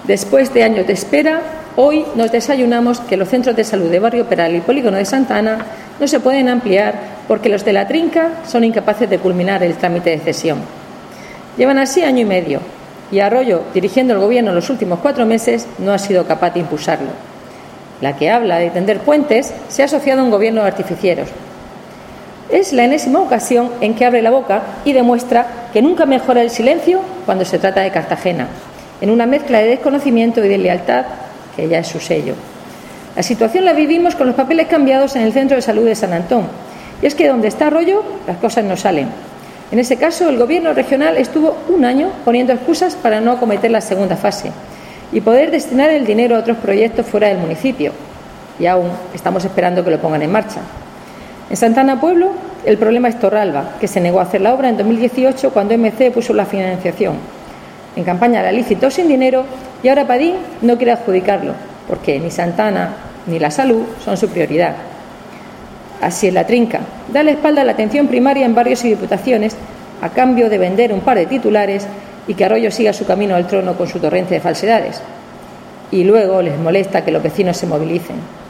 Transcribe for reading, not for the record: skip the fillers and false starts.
Después de años de espera, hoy nos desayunamos que los centros de salud de Barrio Peral y Polígono de Santa Ana no se pueden ampliar porque los de la Trinca son incapaces de culminar el trámite de cesión. Llevan así año y medio y Arroyo, dirigiendo el Gobierno en los últimos 4 meses, no ha sido capaz de impulsarlo. La que habla de tender puentes se ha asociado a un gobierno de artificieros. Es la enésima ocasión en que abre la boca y demuestra que nunca mejora el silencio cuando se trata de Cartagena, en una mezcla de desconocimiento y de lealtad que ya es su sello. La situación la vivimos con los papeles cambiados en el Centro de Salud de San Antón, y es que donde está Arroyo las cosas no salen. En ese caso, el Gobierno regional estuvo 1 año poniendo excusas para no acometer la segunda fase y poder destinar el dinero a otros proyectos fuera del municipio, y aún estamos esperando que lo pongan en marcha. En Santana Pueblo, el problema es Torralba, que se negó a hacer la obra en 2018 cuando MC puso la financiación. En campaña la licitó sin dinero y ahora Padín no quiere adjudicarlo, porque ni Santana ni la salud son su prioridad. Así es la Trinca. Da la espalda a la atención primaria en barrios y diputaciones a cambio de vender un par de titulares y que Arroyo siga su camino al trono con su torrente de falsedades. Y luego les molesta que los vecinos se movilicen.